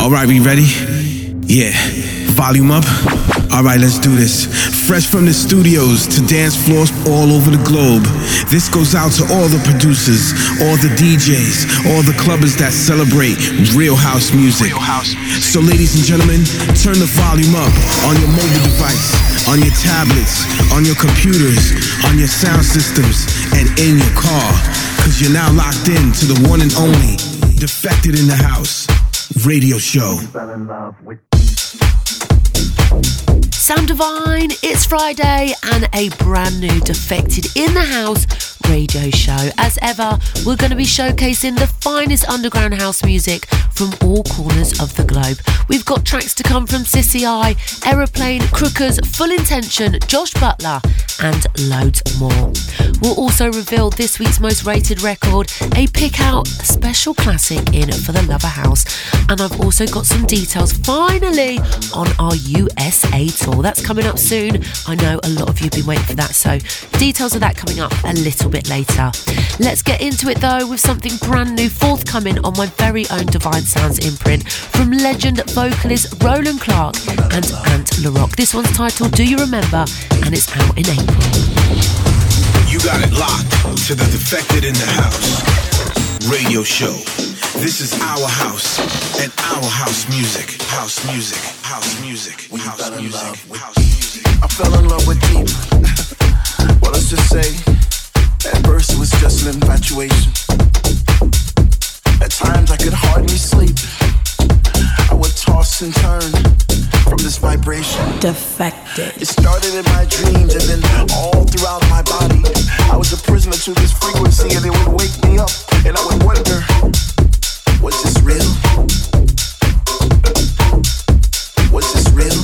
Alright, we ready? Yeah. Volume up. Alright, let's do this. Fresh from the studios to dance floors all over the globe. This goes out to all the producers, all the DJs, all the clubbers that celebrate real house music. So ladies and gentlemen, turn the volume up on your mobile device, on your tablets, on your computers, on your sound systems, and in your car. Cause you're now locked in to the one and only Defected in the House radio show. Sound Divine, it's Friday and a brand new Defected in the House radio show. As ever, we're going to be showcasing the finest underground house music from all corners of the globe. We've got tracks to come from Sissy I, Aeroplane, Crookers, Full Intention, Josh Butler, and loads more. We'll also reveal this week's most rated record, a pick out special classic in for the Lover House. And I've also got some details finally on our USA tour. That's coming up soon. I know a lot of you have been waiting for that, so details of that coming up a little bit later. Let's get into it though with something brand new forthcoming on my very own Divine Sounds imprint from legend vocalist Roland Clark and Ant LaRock. This one's titled Do You Remember, and it's out in April. You got it locked to the Defected in the House radio show. This is our house and our house music. House music, house music, house music, house music. I fell in love with deep. Well, let's just say at first it was just an infatuation. At times I could hardly sleep. I would toss and turn from this vibration. Defected. It started in my dreams and then all throughout my body. I was a prisoner to this frequency and it would wake me up and I would wonder, was this real? Was this real?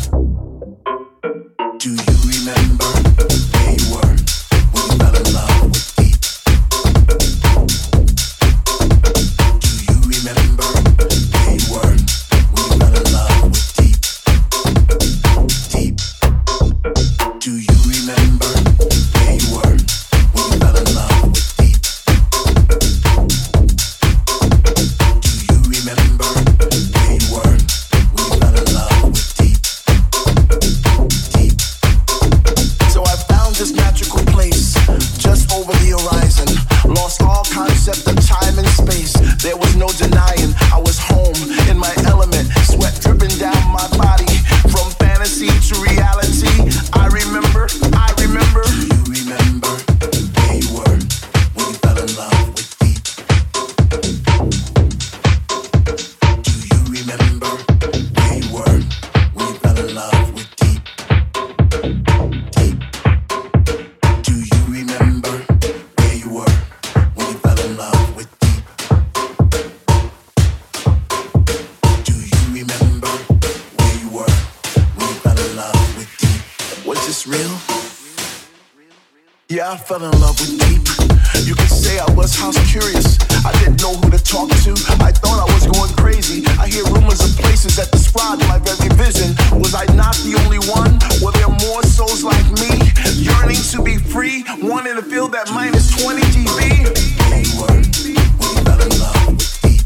Do you remember where you were when you fell in love with deep? Do you remember where you were when you fell in love with deep? Deep. Do you remember where you were when you fell in love with deep? Do you remember where you were when you fell in love with deep? Deep. So I found this magical place just over the horizon. Lost all concept of time and space. There was no denying I was home in my element. Sweat dripping down my body from fantasy to reality. I remember. Do you remember where you were when you fell in love with deep? Do you remember where you were when you fell in love with deep? Deep. Do you remember where you were when you fell in love with deep? Do you remember where you were when you fell in love with deep? Was this real? Yeah, I fell in love with deep. You could say I was house curious. I didn't know who to talk to. I thought I was going crazy. I hear rumors of places that describe my very vision. Was I not the only one? Were there more souls like me? Yearning to be free, wanting to feel that minus 20 dB. Where you were when you fell in love with deep?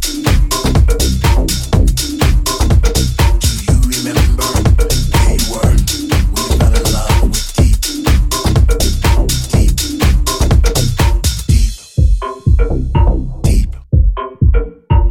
Do you remember where you were when you fell in love with deep? Deep. Deep. Deep.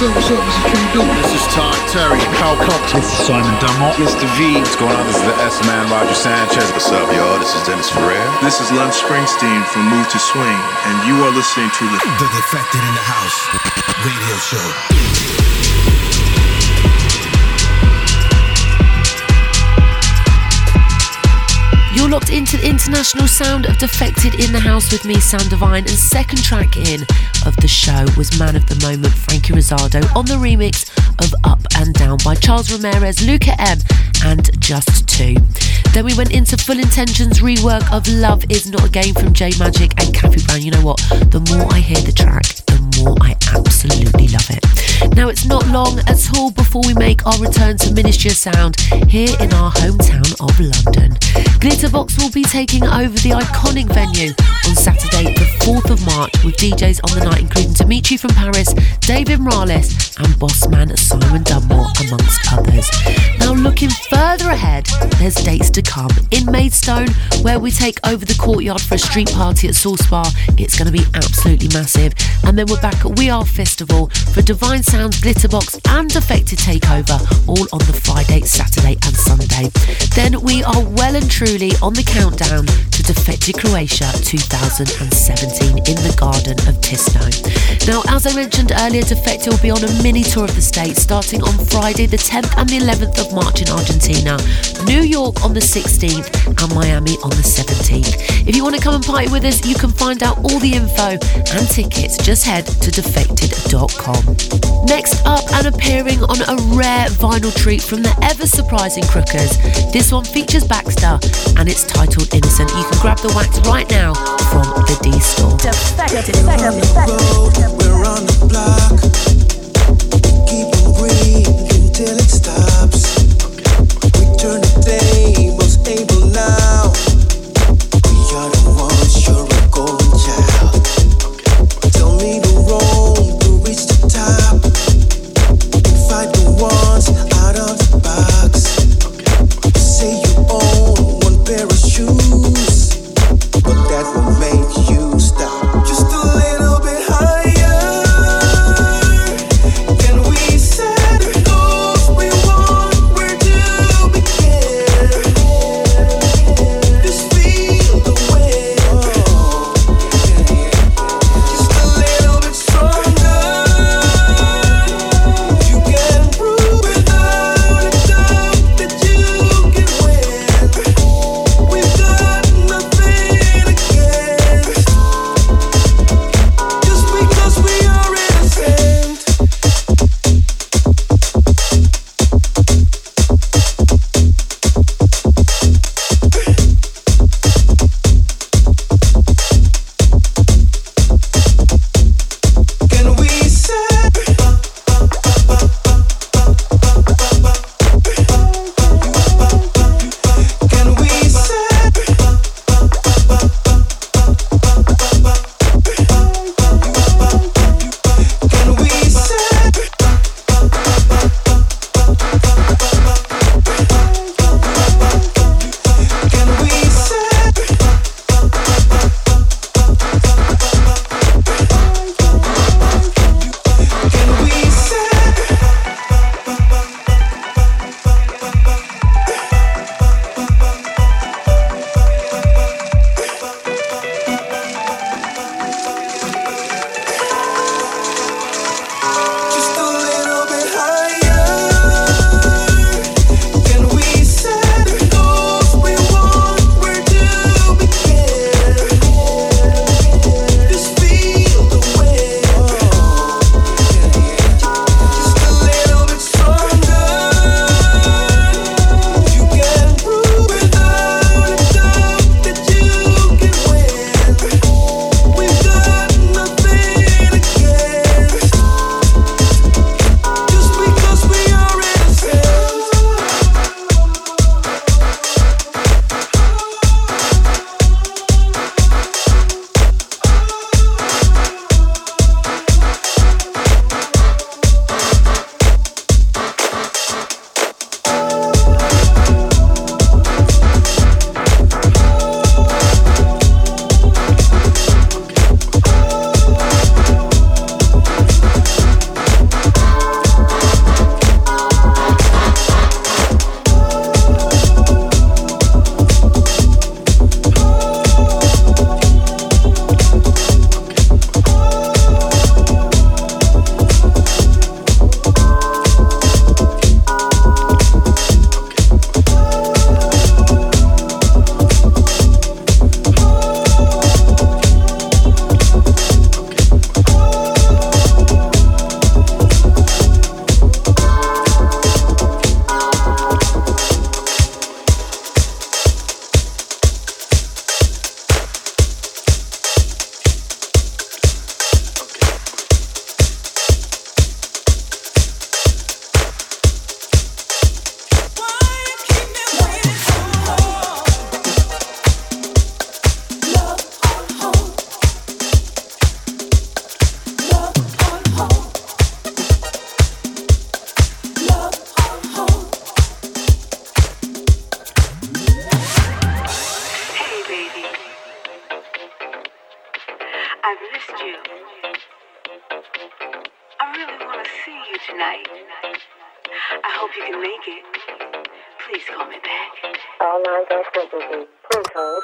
up, Mr. Tree This is Todd Terry, Cal Compton. This is Simon Dunmore. Mr. V. What's going on? This is the S-Man, Roger Sanchez. What's up, y'all? This is Dennis Ferrer. This is Len Springsteen from Move to Swing, and you are listening to the Defected in the House radio show. You're locked into the international sound of Defected in the House with me, Sound Divine, and second track in of the show was Man of the Moment, Frankie Rizzardo, on the remix of Up and Down by Charles Ramirez, Luca M, and Just Two. Then we went into Full Intentions rework of Love Is Not a Game from J Magic and Kathy Brown. You know what? The more I hear the track, the more I absolutely love it. Now it's not long at all before we make our return to Ministry of Sound here in our hometown of London. Glitterbox will be taking over the iconic venue on Saturday the 4th of March with DJs on the night including Dimitri from Paris, David Morales and Bossman Simon Dunmore amongst others. Now looking further ahead, there's dates to come in Maidstone where we take over the courtyard for a street party at Source Bar. It's going to be absolutely massive. And then we're back at We Are Festival for Divine Sounds, Glitterbox and Defected Takeover, all on the Friday, Saturday and Sunday. Then we are well and truly on the countdown to Defected Croatia 2017 in the Garden of Tisno. Now, as I mentioned earlier, Defected will be on a mini tour of the States starting on Friday the 10th and the 11th of March in Argentina, New York on the 16th and Miami on the 17th. If you want to come and party with us, you can find out all the info and tickets. Just head to defected.com. Next up and appearing on a rare vinyl treat from the ever surprising Crookers. This one features Baxter and it's titled Innocent. You can grab the wax right now from the D Store. Defected. We're on the block. Keep on breathing till it stops. We turn the tables able now. We are the ones, you're a golden child. Tell me the road to reach the top. Fight the ones out of the box. Say you own one pair of shoes, but that won't make you stop. Just a little bit higher. tonight. I hope you can make it. Please call me back. All lines are frequency. Please hold.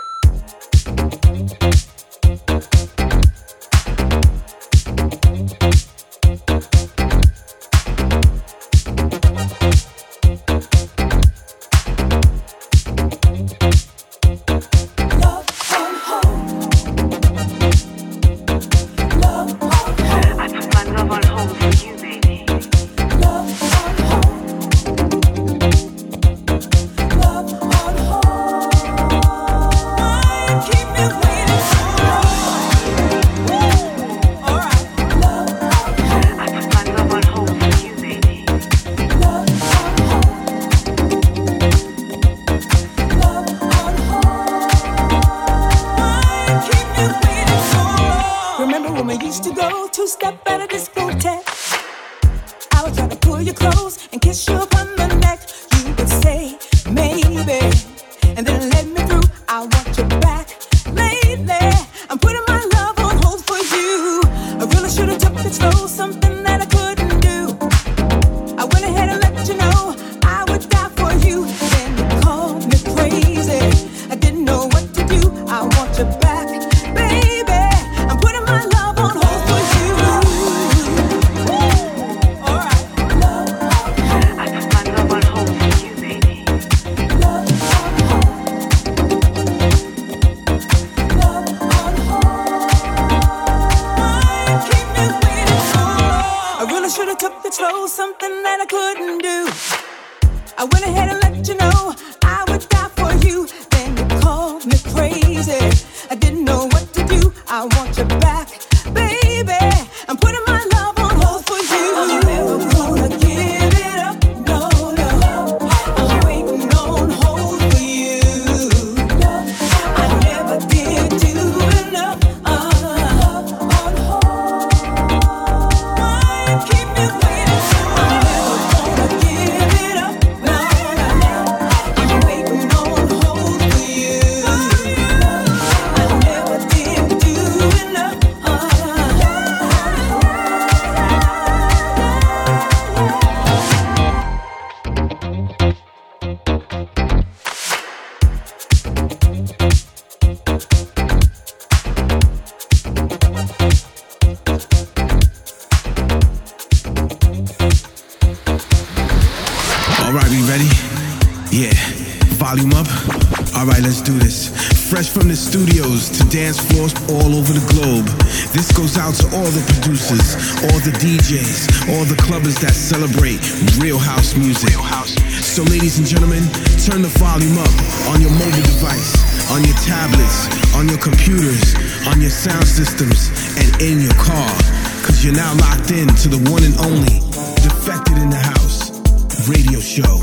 Studios to dance floors all over the globe. This goes out to all the producers, all the DJs, all the clubbers that celebrate real house music. So ladies and gentlemen, turn the volume up on your mobile device, on your tablets, on your computers, on your sound systems, and in your car. Cause you're now locked in to the one and only Defected in the House radio show.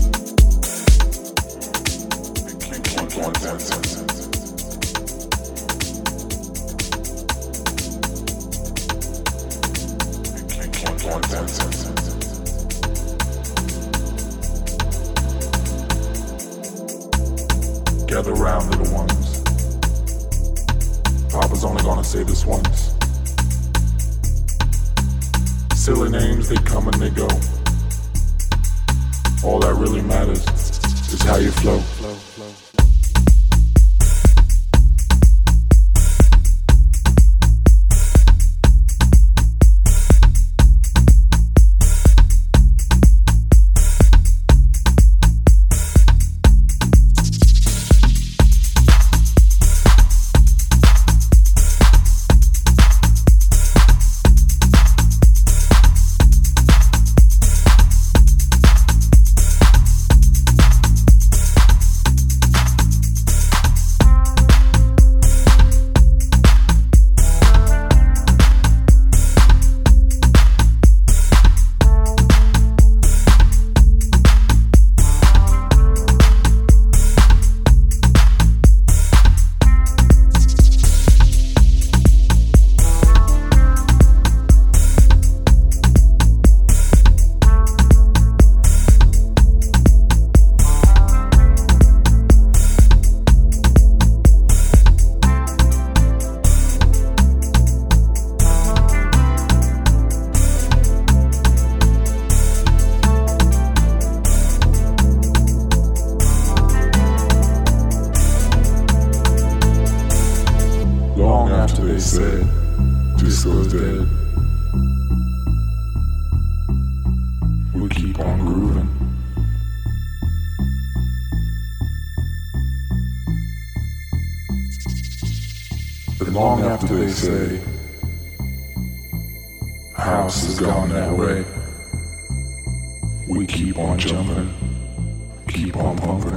Gather round, little ones. Papa's only gonna say this once. Silly names, they come and they go. All that really matters is how you flow. disco is dead. We keep on grooving. And long after they say house has gone that way, we keep on jumping, keep on pumping.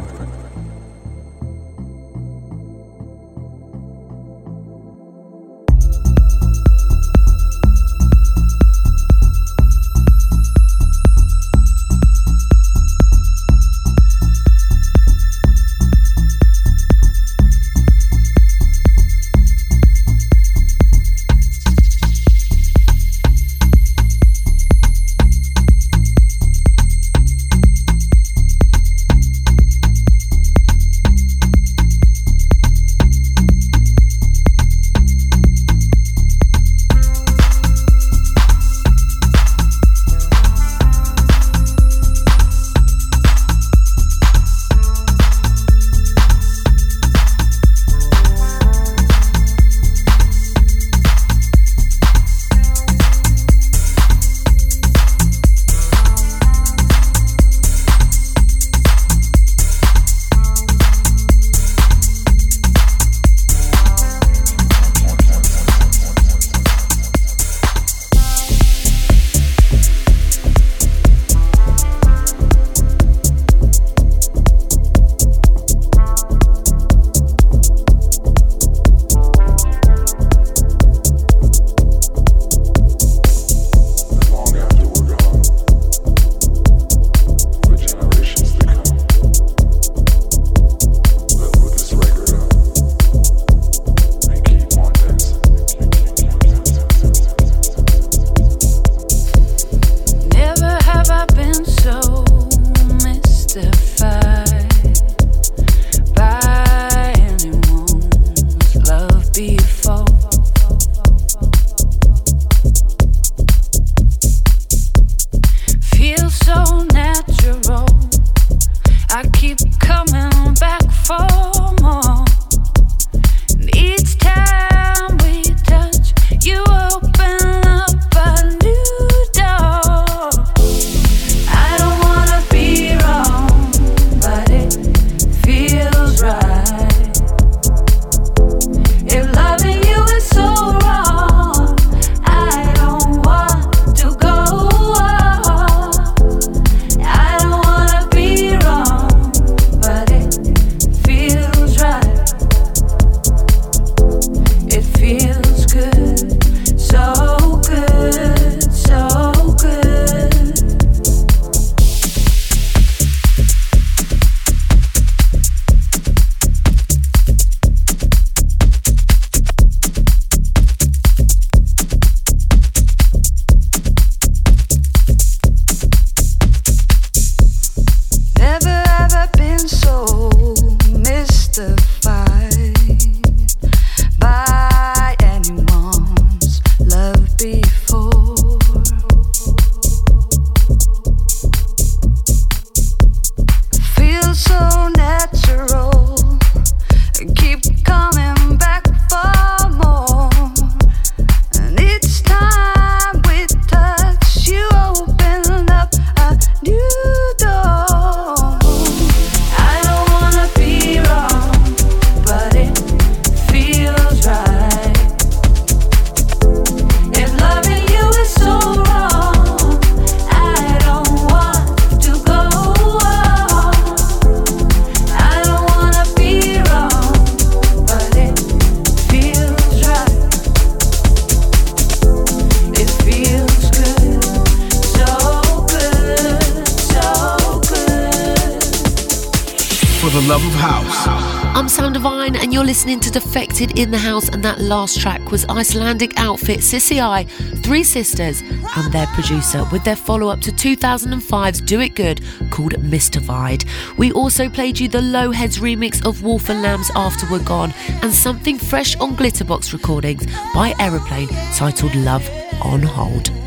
For the love of house. I'm Sound Divine and you're listening to Defected in the House, and that last track was Icelandic outfit Sissy I, Three Sisters and their producer with their follow-up to 2005's Do It Good called Mystified. We also played you the Lowheads remix of Wolf and Lamb's After We're Gone and something fresh on Glitterbox Recordings by Aeroplane titled Love on Hold.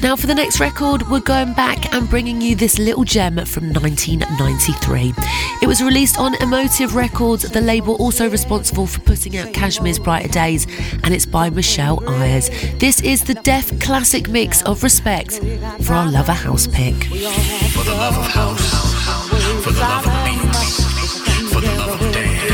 Now for the next record, we're going back and bringing you this little gem from 1993. It was released on Emotive Records, the label also responsible for putting out Kashmir's Brighter Days, and it's by Michelle Ayers. This is the Def Classic mix of Respect for our Lover House pick. For the love of house, for the love of beats, for the love of dance.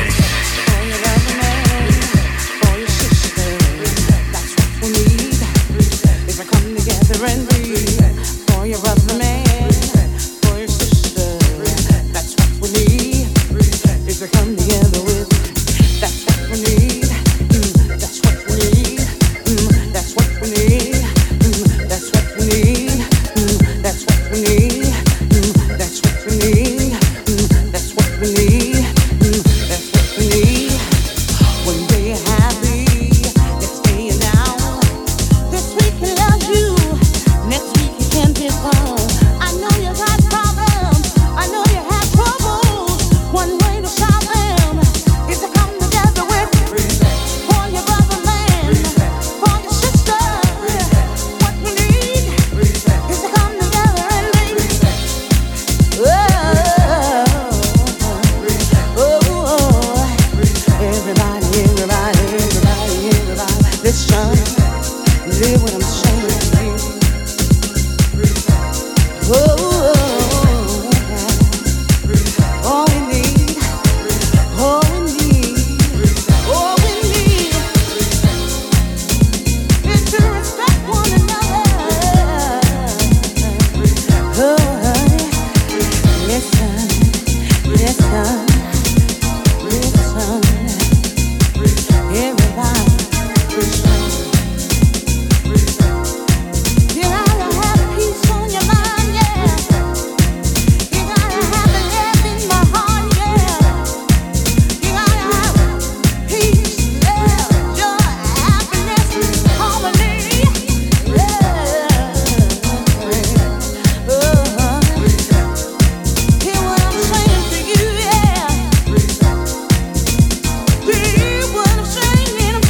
And breathe for your brother man, for your sister. That's what we need. Is to come together with. That's what we need. That's what we need. That's what we need. That's what we need. That's what we need. That's what we need. That's what we need. That's what we need. One day you're happy, next day you're down. This week he loves you. Next week you can't be found. I know you got problems. I know you have troubles. One way to solve them is to come together with for your brother man, for your sister. What we need is to come together and make. Everybody, listen, live what I'm saying. All we need is to respect one another. Listen, everybody, listen. You gotta have peace on your mind, yeah. You gotta have the love in my heart, yeah. You gotta have peace, love, joy, happiness, harmony. Hear what I'm saying to you, yeah. Hear what I'm saying, yeah.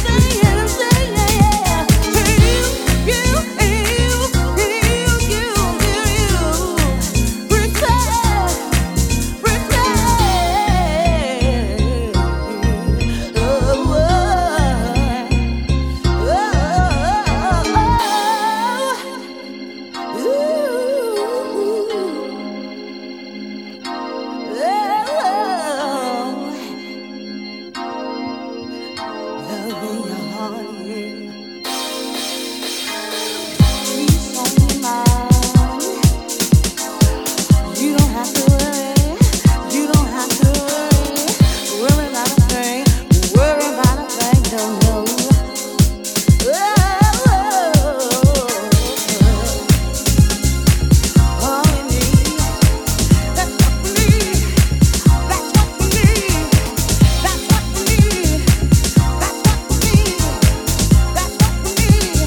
You don't have to worry. You don't have to worry. Worry about a thing. Worry about a thing. Don't know. All we need. That's what we need. That's what we need. That's what we need. That's what we need. That's what we need.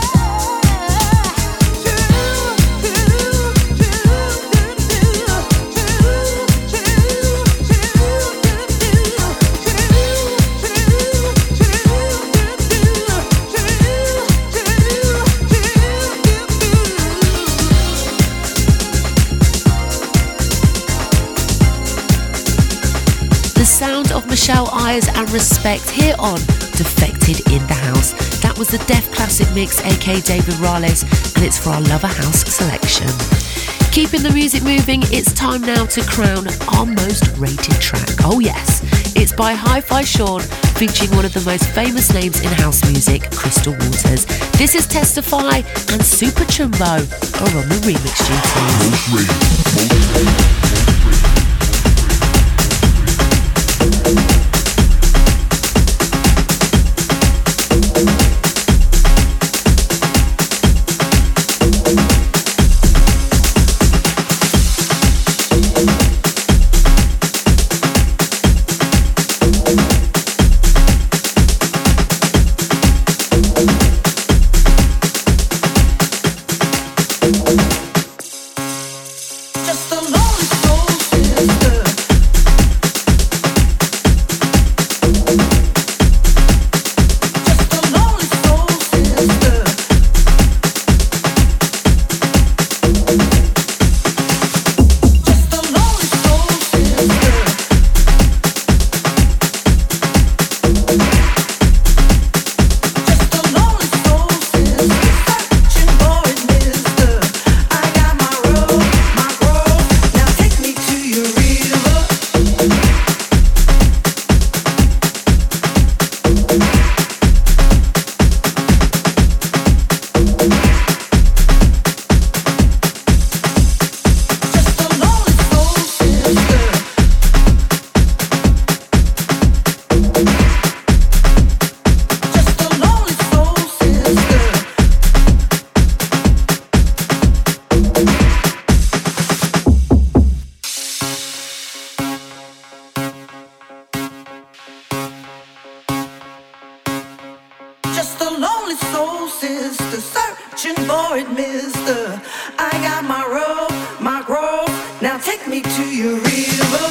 The sound of Michelle Ayers and Respect here on Defected in the House. That was the Def Classic mix, aka David Rales, and it's for our Lover House selection. Keeping the music moving, it's time now to crown our most rated track. Oh yes, it's by Hi-Fi Sean, featuring one of the most famous names in house music, Crystal Waters. This is Testify, and Super Chumbo are on the remix duties. Just a lonely for it, mister. I got my rope, my grove. Now take me to your river.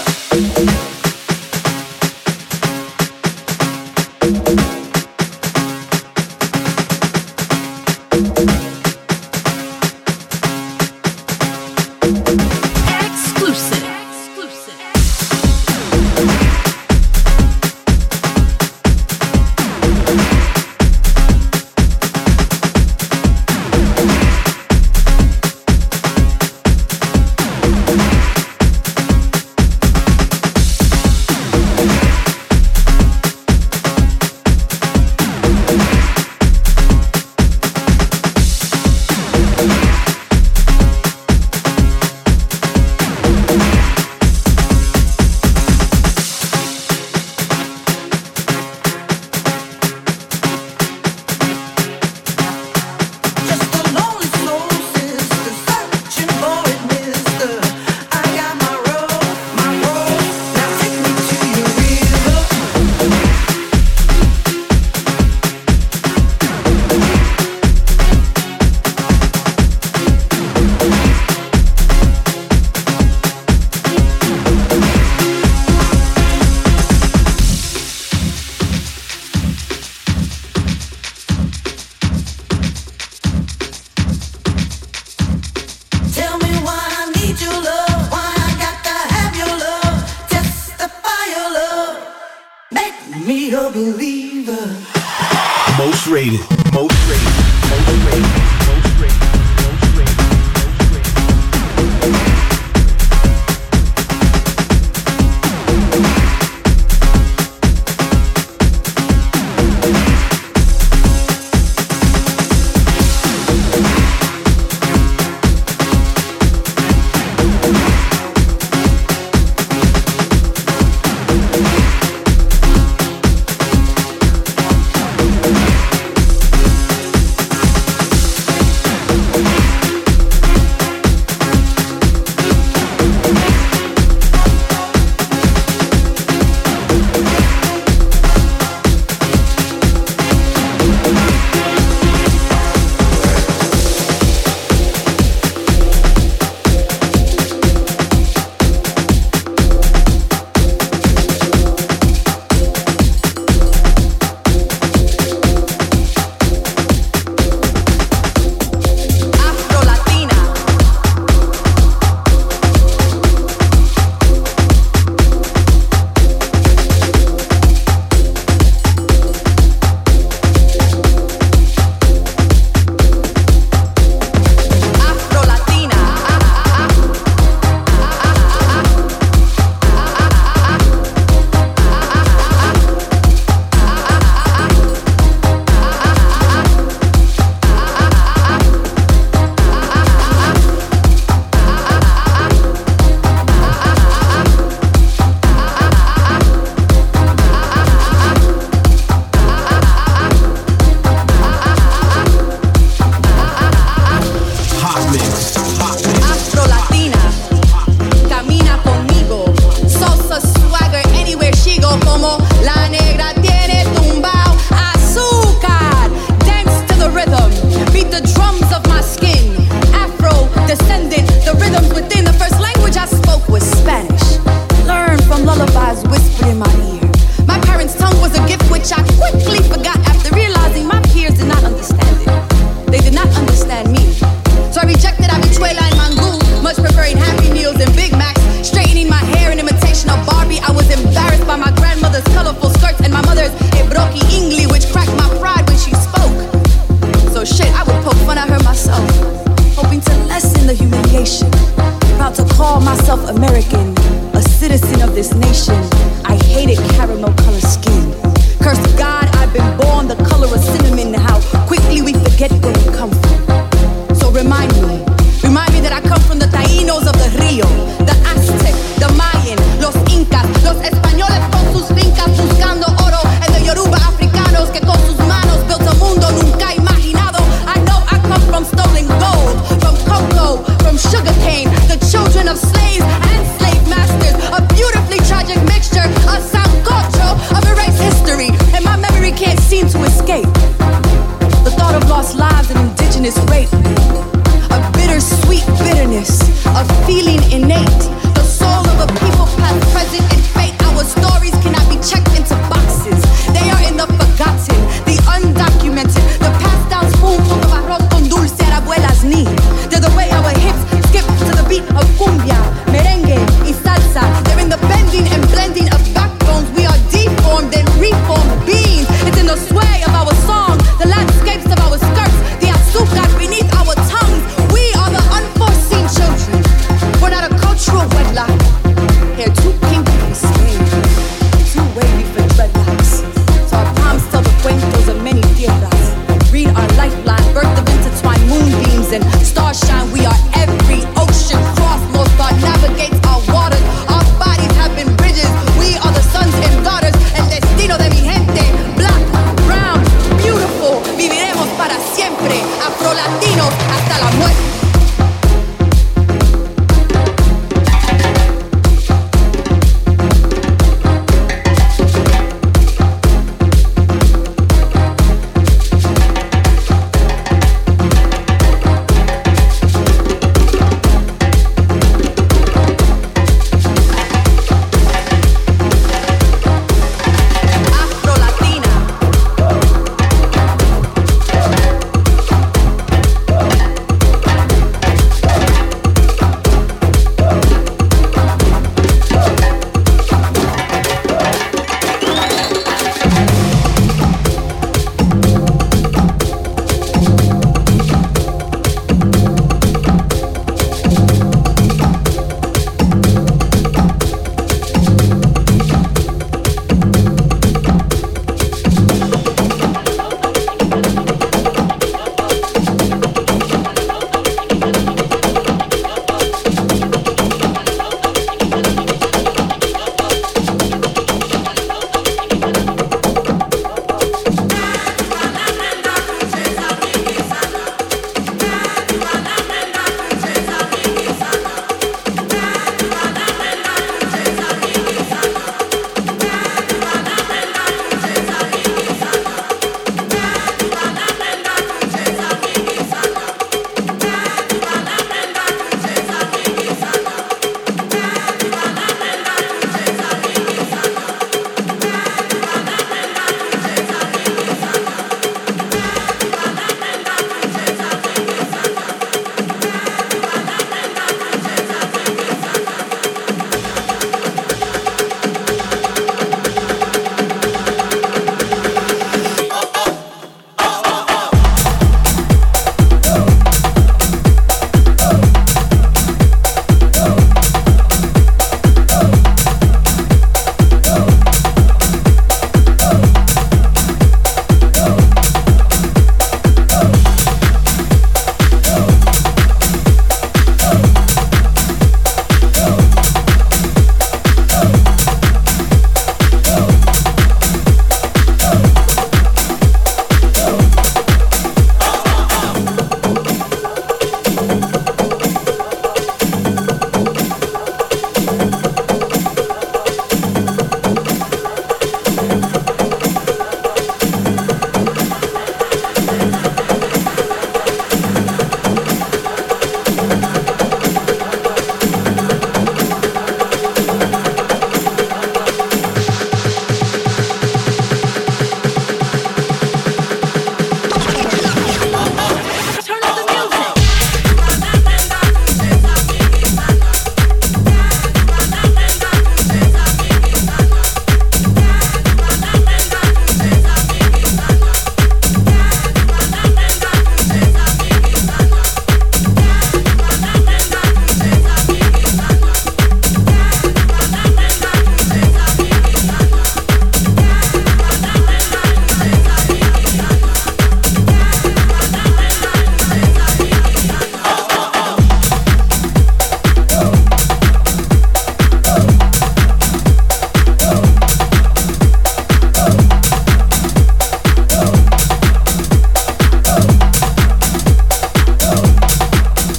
A bittersweet bitterness, a feeling innate. The soul of a people past, present, and fate. Our stories cannot be checked into boxes. They are in the forgotten, the undocumented, the passed down spoonful of arroz con dulce at abuela's knee. They're the way our hips skip to the beat of cumbia, merengue, y salsa. They're in the bending and blending of backbones. We are deformed and reformed beings. It's in the sway of our song, the landscapes of our skirts, the azúcar beneath our tongues. We are the unforeseen children. We're not a cultural wedlock. Hair too kinky for skin, too wavy for dreadlocks. So our palms tell the cuentos of many tierras. Read our lifeline, birth of intertwined moonbeams and starshine. We are every ocean cross. North Star navigates our waters. Our bodies have been bridges. We are the sons and daughters. El destino de mi gente. Black, brown, beautiful. Viviremos para siempre. Afro-latinos hasta la muerte.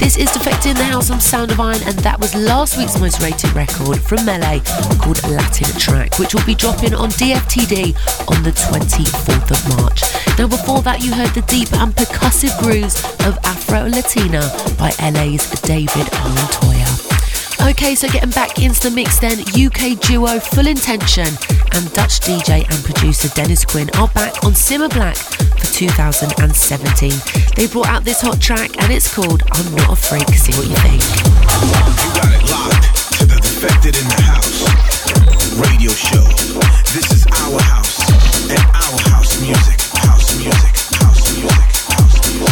This is Defected in the House on Sound of Iron, and that was last week's most rated record from Melee called Latin Track, which will be dropping on DFTD on the 24th of March. Now before that you heard the deep and percussive grooves of Afro Latina by LA's David Montoya. Okay, so getting back into the mix then, UK duo Full Intention and Dutch DJ and producer Dennis Quinn are back on Simmer Black for 2017. They brought out this hot track and it's called I'm Not a Freak. See what you think. You got it locked to the Defected in the House radio show. This is our house and our house music. House music, house music, house music.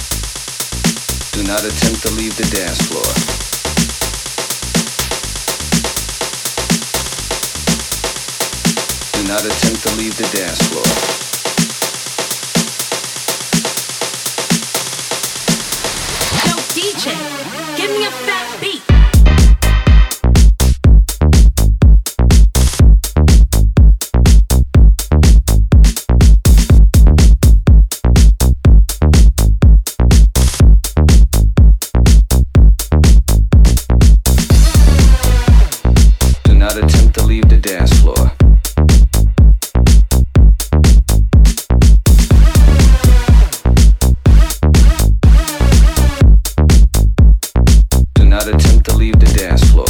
Do not attempt to leave the dance floor. not attempt to leave the dance floor. Yo, DJ, give me a fat beat. Do not attempt to leave the dance floor. Do not attempt to leave the dance floor.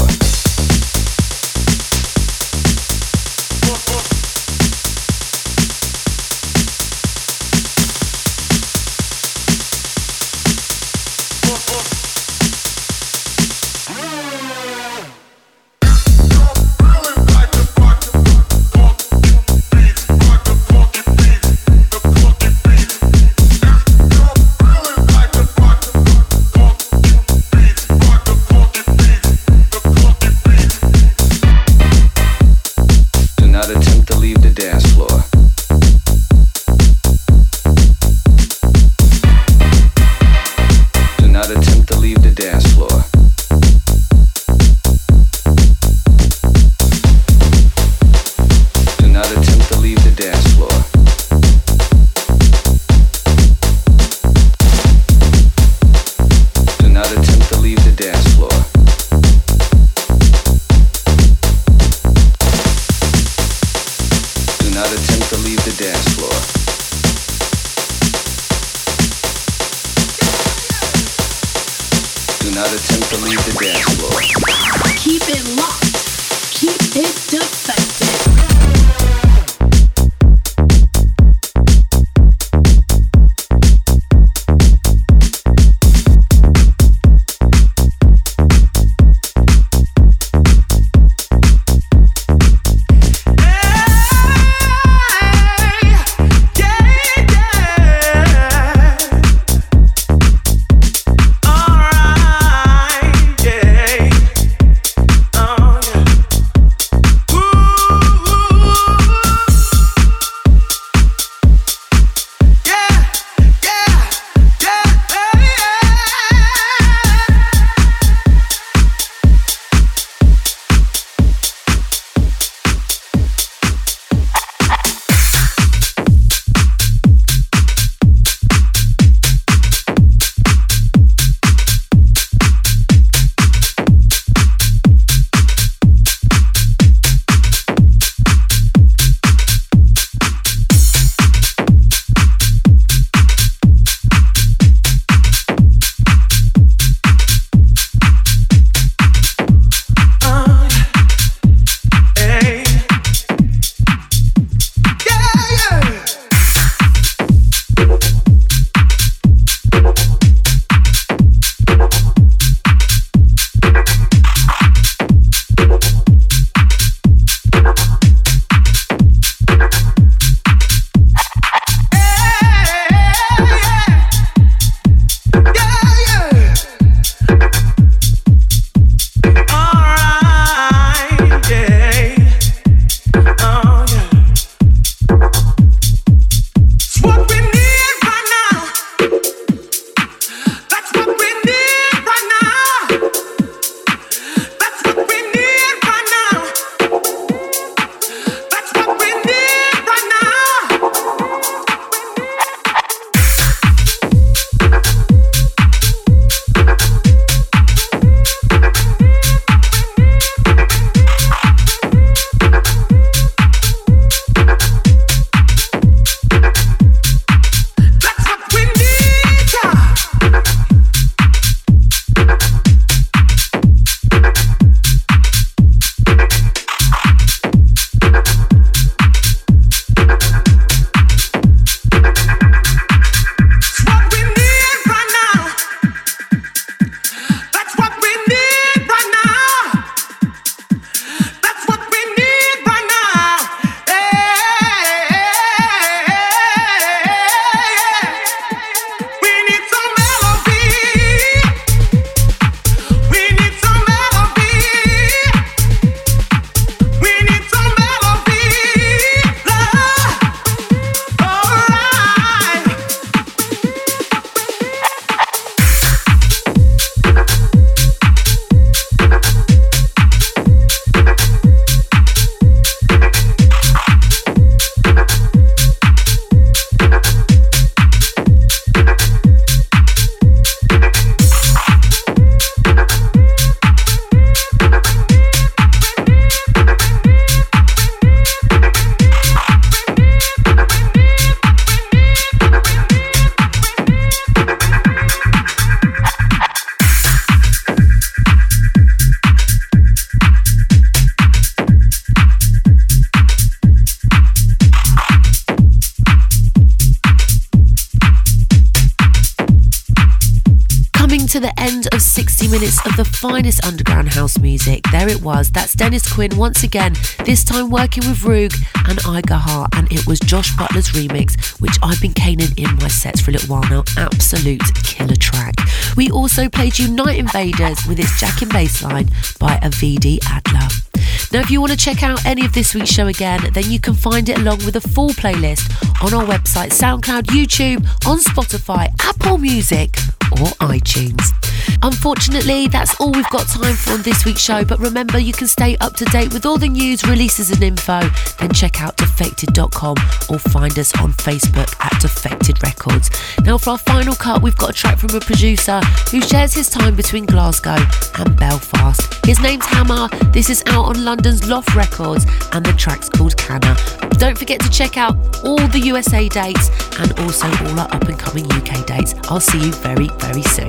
to the end of 60 minutes of the finest underground house music. There it was. That's Dennis Quinn once again, this time working with Rug and Iga Hart, and it was Josh Butler's remix, which I've been caning in my sets for a little while now. Absolute killer track. We also played you Night Invaders with its Jack and Bassline by Avidi Adler. Now, if you want to check out any of this week's show again, then you can find it along with a full playlist on our website, SoundCloud, YouTube, on Spotify, Apple Music or iTunes. Unfortunately, that's all we've got time for on this week's show, but remember, you can stay up to date with all the news, releases and info. Then check out defected.com or find us on Facebook at Defected Records. Now, for our final cut, we've got a track from a producer who shares his time between Glasgow and Belfast. His name's Hammer. This is out on London's Loft Records and the track's called Canna. Don't forget to check out all the USA dates and also all our up and coming UK dates. I'll see you very, very soon.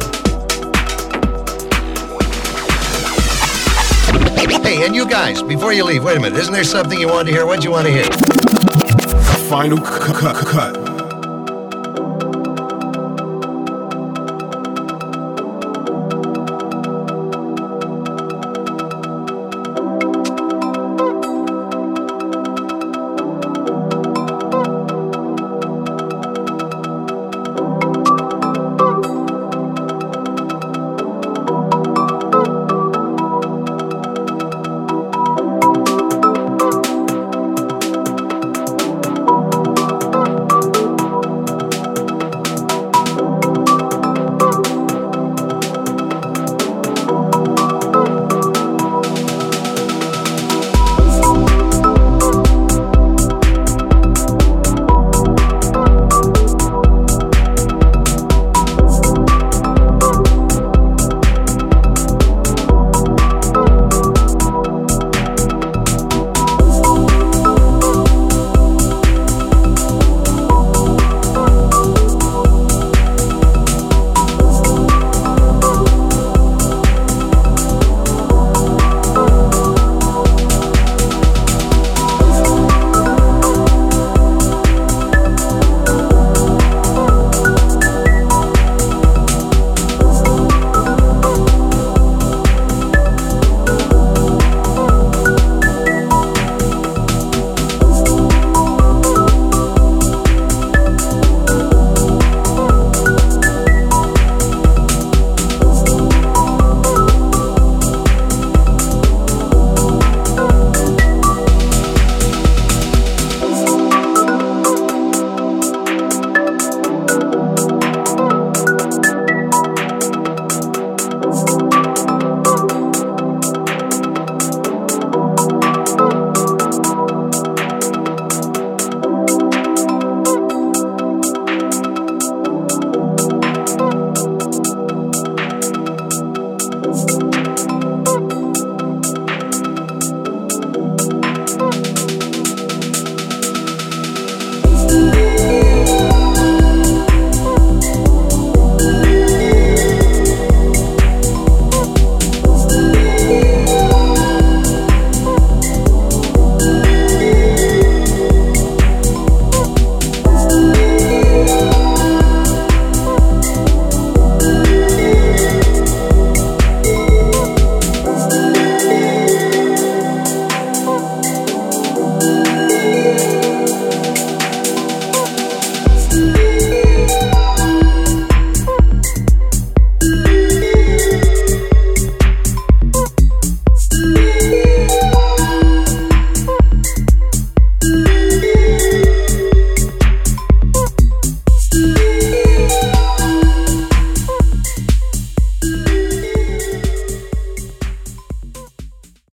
Hey, and you guys, before you leave, wait a minute. Isn't there something you wanted to hear? What'd you want to hear? Final cut.